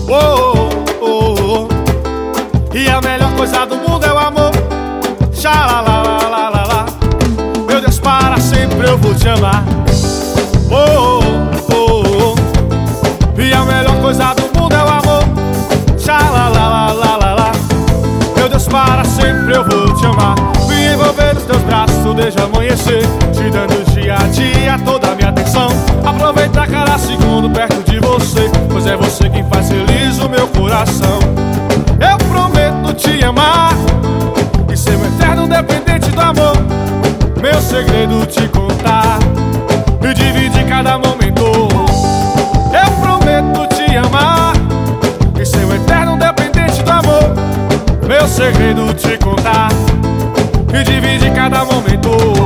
Oh, oh, oh, oh. E a melhor coisa do mundo é o amor. Xalalalalalalá. Meu Deus, para sempre eu vou te amar. Oh, oh, oh, oh. E a melhor coisa do mundo é o amor. Xalalalalalalá. Meu Deus, para sempre eu vou te amar. Me envolver nos teus braços desde amanhecer, te dando dia a dia toda a minha atenção. Aproveitar cada segundo perto de você, pois é você quem faz feliz o meu coração. Eu prometo te amar e ser o eterno dependente do amor. Meu segredo te contar e dividir cada momento. Eu prometo te amar e ser o eterno dependente do amor. Meu segredo te contar e dividir cada momento.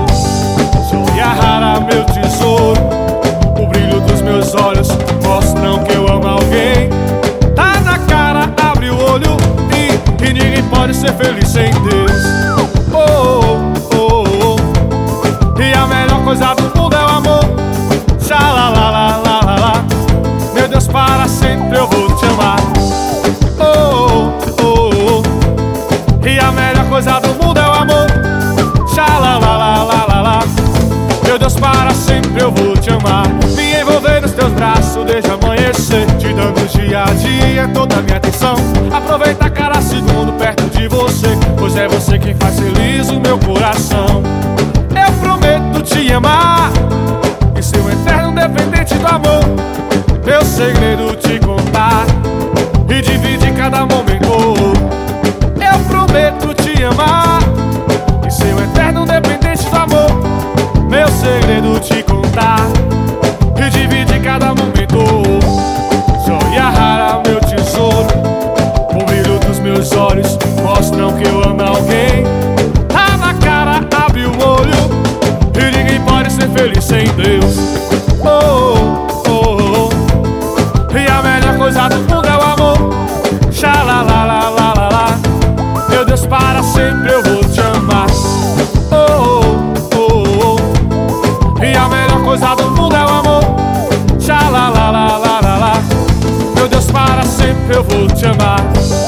Joia rara, meu tesouro, o brilho dos meus olhos mostram que eu amo alguém. Tá na cara, abre o olho e ninguém pode ser feliz sem Deus. Oh, oh, oh, oh. E a melhor coisa do mundo é o amor. Xalalalalalalá. Meu Deus, para sempre eu vou te amar. Oh, oh, oh. E a melhor coisa do mundo é o amor. Xalalalalalalá. Meu Deus, para sempre eu vou te amar. Me envolver nos teus braços desde amanhecer, te dando dia a dia toda a minha atenção. Aproveitar cada segundo perto de você, pois é você quem faz feliz o meu coração. Eu prometo te amar e ser o eterno dependente do amor. Meu segredo te contar e dividir cada momento. Eu prometo te amar e ser o eterno dependente do amor. Meu segredo te contar e dividir cada momento. Joia rara, meu tesouro, o brilho dos meus olhos mostram que eu amo alguém. Tá na cara, abre o olho e ninguém pode ser feliz sem Deus. Oh, oh, oh. E a melhor coisa do mundo é o amor. Xalalalalalalá. Meu Deus, para sempre eu vou te amar. Oh, oh, oh. E a melhor coisa do mundo é o amor. Xalalalalalalá. Meu Deus, para sempre eu vou te amar.